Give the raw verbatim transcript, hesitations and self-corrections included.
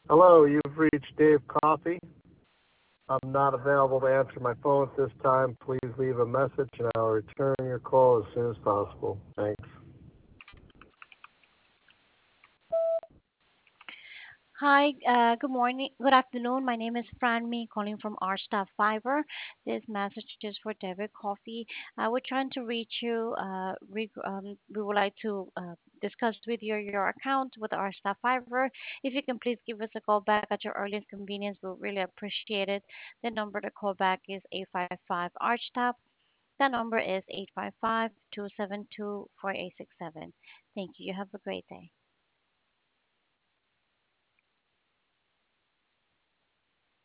Hello, you've reached Dave Coffey. I'm not available to answer my phone at this time. Please leave a message and I'll return your call as soon as possible. Thanks. Hi, uh, good morning, good afternoon. My name is Fran Me calling from our staff Fiverr. This message is for David Coffee. Uh, we're trying to reach you. Uh, re- um, we would like to uh, discuss with you your account with our staff Fiverr. If you can please give us a call back at your earliest convenience, we'll really appreciate it. The number to call back is eight five five ARCHTAP. The number is eight five five, two seven two, four eight six seven. Thank you. You have a great day.